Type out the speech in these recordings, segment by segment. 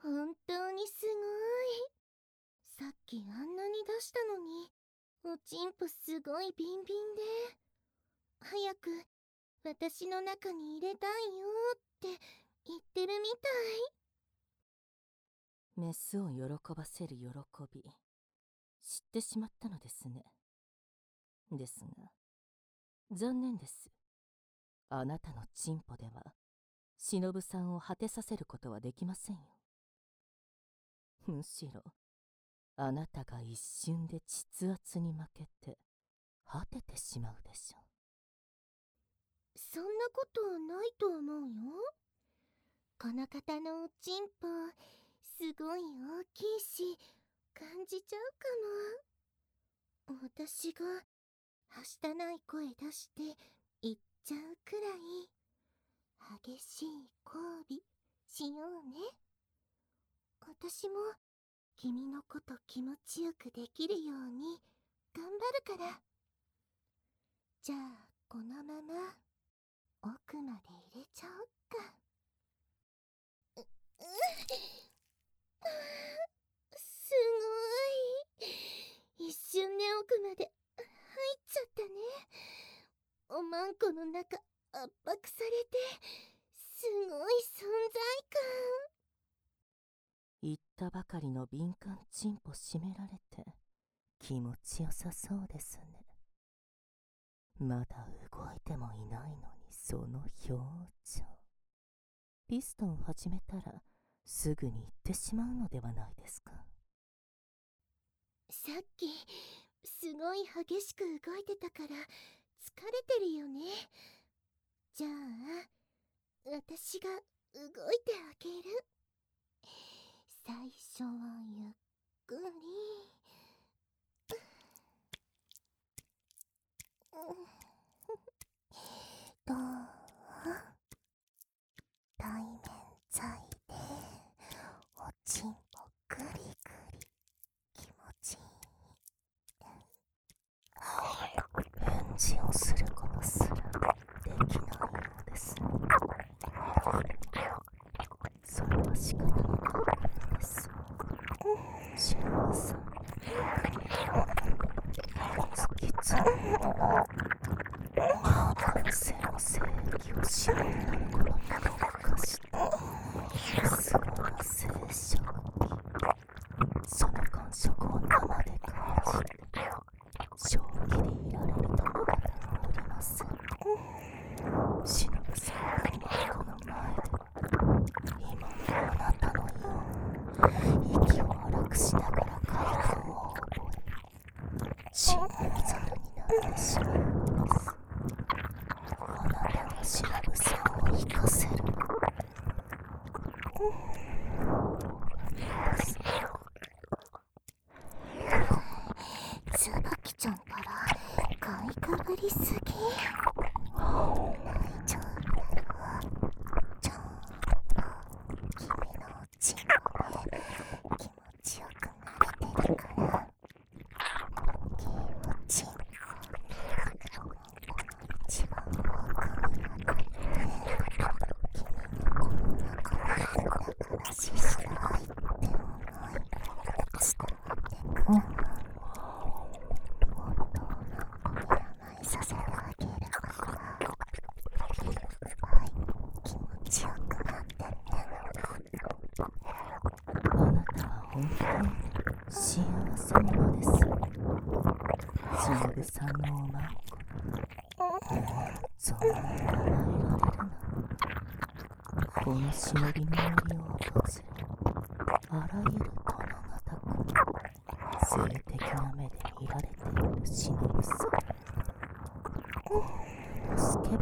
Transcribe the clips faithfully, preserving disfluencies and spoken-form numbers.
本当にすごい。さっきあんなに出したのに、おちんぽすごいビンビンで。早く私の中に入れたいよって言ってるみたい。メスを喜ばせる喜び、知ってしまったのですね。ですが、残念です。あなたのチンポでは、忍さんを果てさせることはできませんよ。むしろ、あなたが一瞬で膣圧に負けて、果ててしまうでしょう。 そんなことないと思うよ。この方のおちんぽすごい大きいし感じちゃうかも。私がはしたない声出して言っちゃうくらい激しい交尾しようね。私も君のこと気持ちよくできるように頑張るから。じゃあこのまま奥まで入れちゃおっか。う、うすごい。一瞬で奥まで入っちゃったね。おまんこの中圧迫されてすごい存在感。 言ったばかりの敏感チンポ締められて気持ちよさそうですね。まだ動いてもいないのにその表情。ピストン始めたらすぐに行ってしまうのではないですか。 さっきすごい激しく動いてたから疲れてるよね。じゃあ私が動いてあげる。最初はゆっくり。どう？対面剤でおちんぽグリグリ気持ちいい。 返事をすることすらできないようです。それは仕方のないです。シェラさん、突き詰めたら男性の性域を絞り込むことに特化したすごな性衝撃。その感触を生で感じて正気でいられるとは思いません。忍さんの孫の前で今のあなたのように息を荒くしながら階段を覚え信念ざるになってしまうのです。あなたが忍さんを生かせるつばきちゃんからかいくぐりすぎ。大丈夫だよ。ちゃんと君のおちんぽで気持ちよくなれてるから。気持ちいい。この一番奥にある君のこの中に中出しした愛って思い伝わってくる。させてあげるからはい気持ちよくなってね。 あなたは本当に幸せ者です。忍さんのおまんこそんなに甘えられるな。この忍びの森を訪れあらゆる殿方性的な目で見られている忍さん。スケベな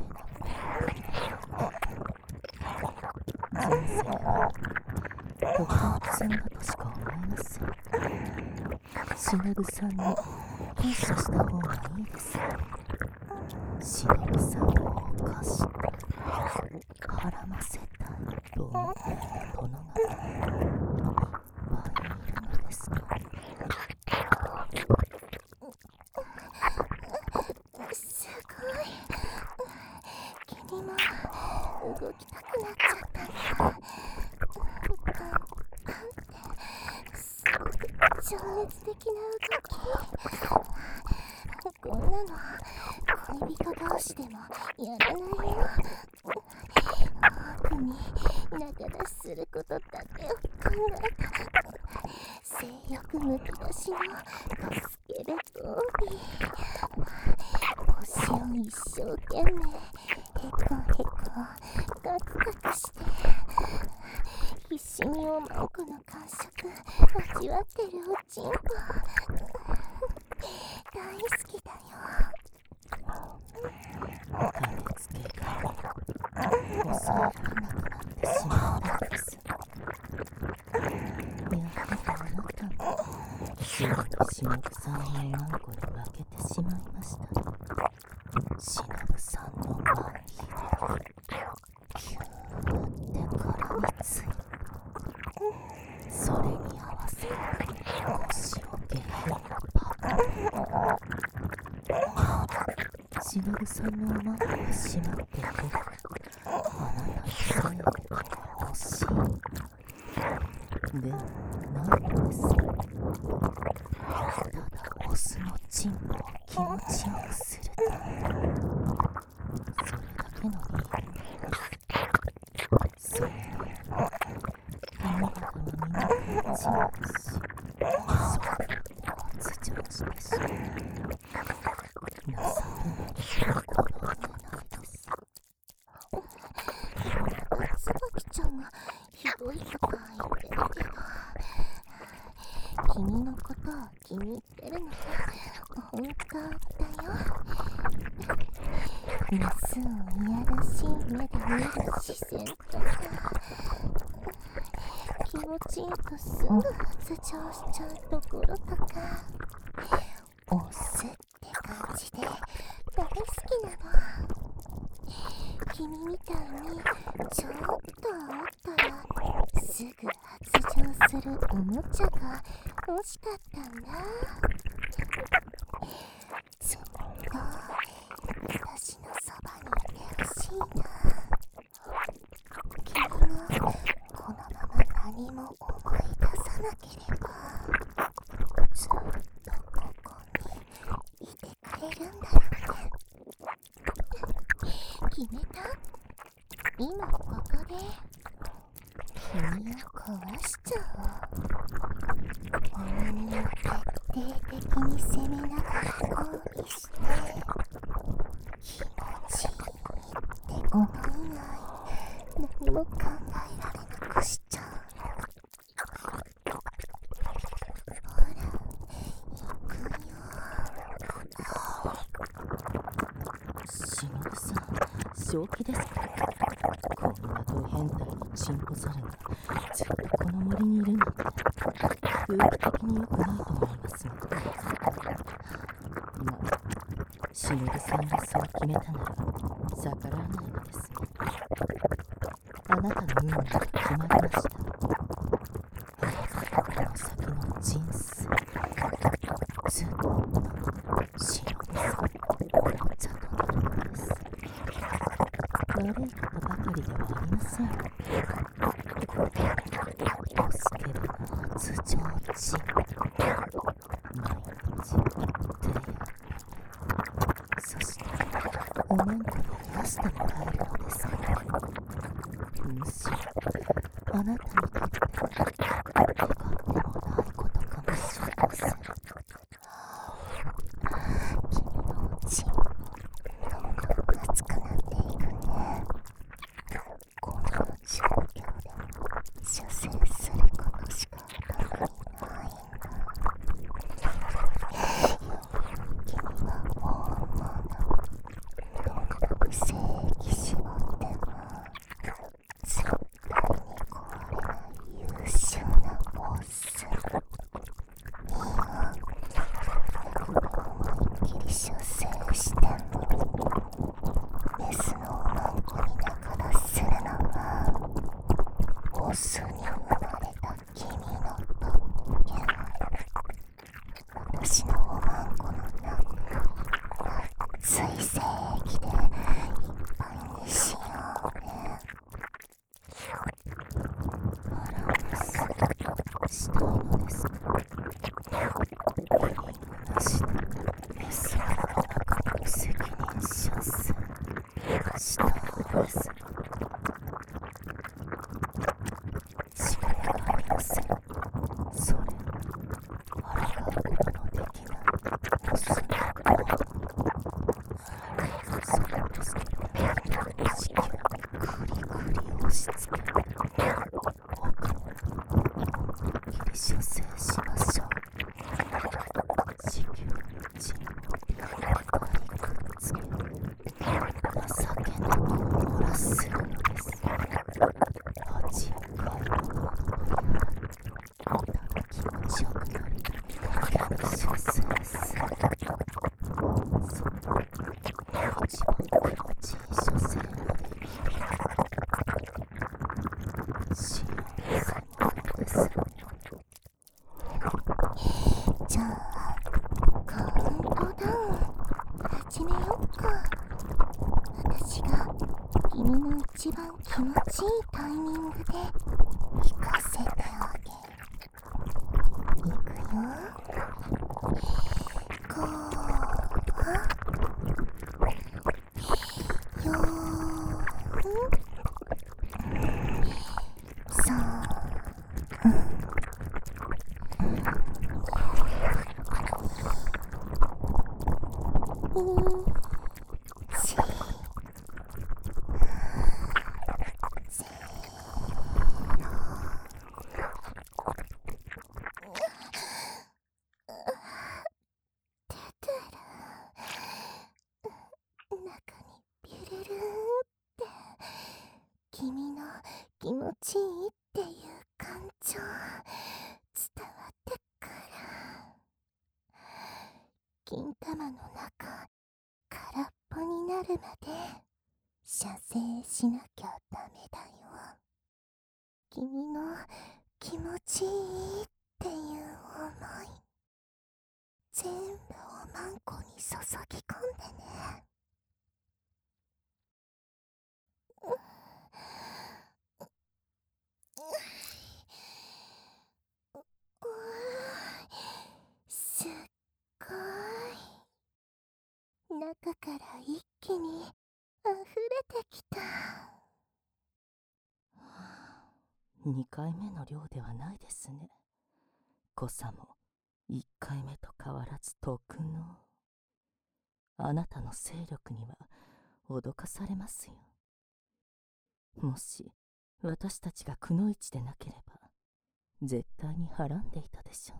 子。人生は時を積んだとしか思えません。忍さんに感謝した方がいいですよ。忍さんを犯して孕ませたいと思っている殿がいっぱいいるのですから。 すごい。君も動きたくなっちゃったんだ。か、感情熱的な動き。こんなの恋人同士でもやらないよ。特に仲出しすることだけを考えたら性欲むき出しのドスケベボービー。腰を一生懸命ヘコヘコガクガクして必死におまんこの感触味わってるおちんぽ大好きだよ。 駆けつけが抑えられなくなってしまったんです。やはりあなたもすぐにしのぶさんのマンコで負けてしまいました。しのぶさんのマンリーでキューって絡みつい、それに合わせ腰をゲヘラパしのぶさんのマンコが閉まっていればあなたのせいで欲しいではないのです。ただオスのチンポを気持ちよくするため、それだけの理由。それに君らはみんな違うし、そう発情してしまう。情けない子供なんです。 つばきちゃんがひどいとか言ってるけど、君のことを気に入ってるのは本当だよ。メスをいやらしい目で見る視線とか、気持ちいいとすぐ発情しちゃうところとか、オスって感じで大好きなの。君みたいにちょっと煽ったらすぐ発情するおもちゃが欲しかったんだ。ずっと私のそばにいてほしいな。君もこのまま何も思い出さなければずっとここにいてくれるんだよね。決めた？今ここで君を壊しちゃおう。耳を徹底的に攻めながら抗議して、気持ちいいって思いない何も考えられなくしちゃう。ほら行くよ。 しのぶさん、正気ですか？こんなド変態のチンポザルがずっとこの森にいるなんて空気的に良くないと思いますが、まあしのぶさんがそう決めたなら逆らわないのですね。あなたの運命が決まりました。あなたこの先の人生ずっとしのぶさんの茶となるのです。悪いことばかりではありません。オスケベの発情地、毎日手やそしておまんこで癒してもらえるのですから、むしろあなたにとって願ってもないことかもしれません。 君のうちどんどん熱くなっていくね。この状況で射精することしか頭にないんだ。君は本物。どんなく精液絞っても絶対に壊れない優秀なオス。いいよ。思いっきり射精してもメスのおまんこに仲出しするのがオスに生まれた君の特権。私のおまんこの中熱い精液でいっぱいにしようね。 バランスしたいのですか？ 気持ちいいタイミングで聞かせてあげる。いくよ。こうよーそううんし中にビュルルーって君の気持ちいいっていう感情伝わってくる。金玉の中空っぽになるまで射精しなきゃダメだよ。君の気持ちいいっていう想い全部おまんこに注ぎ込んでね。すっごい中から一気に溢れてきた。 にかいめの量ではないですね。濃さもいっかいめと変わらず特の。あなたの勢力には脅かされますよ。もし私たちがくのいちでなければ絶対にはらんでいたでしょ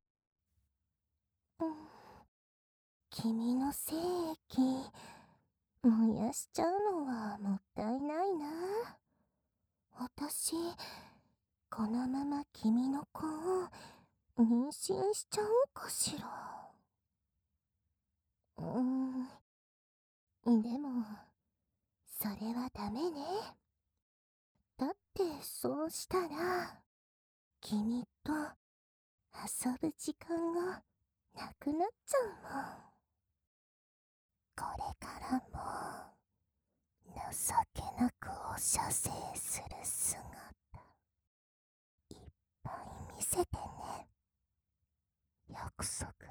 う。うん、君の精液燃やしちゃうのはもったいないな。私このまま君の子を妊娠しちゃおうかしら。うーんでもそれはダメね。だってそうしたら君と遊ぶ時間がなくなっちゃうもん。これからも情けなくお射精する姿いっぱい見せてね。約束。